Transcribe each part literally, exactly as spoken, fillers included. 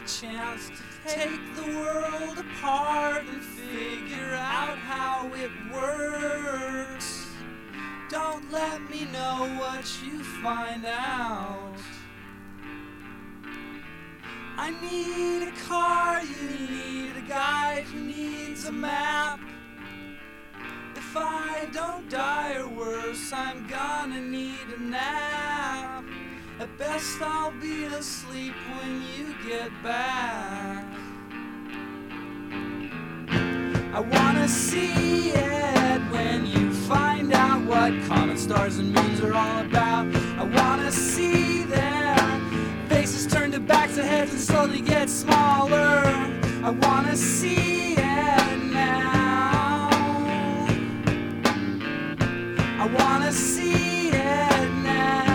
chance to take the world apart and figure out how it works. Don't let me know what you find out. I need a car, you need a guide who needs a map. If I don't die or worse, I'm gonna need a nap. At best I'll be asleep when you get back. I wanna see it when you find out what comet stars and moons are all about. I wanna see their faces turn to backs of heads and slowly get smaller. I wanna see it now. I wanna see it now.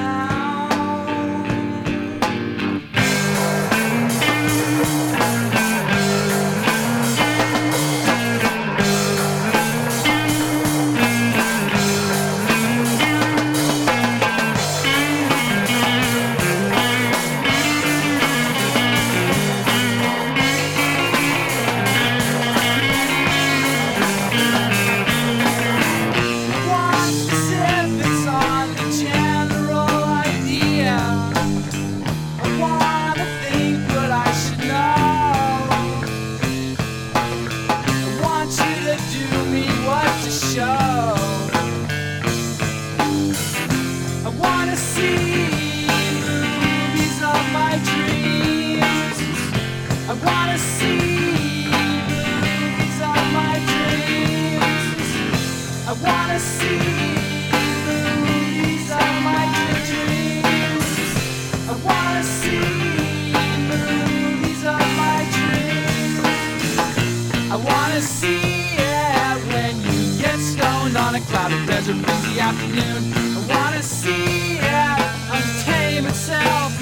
Clouded desert, breezy afternoon. I wanna see it untame itself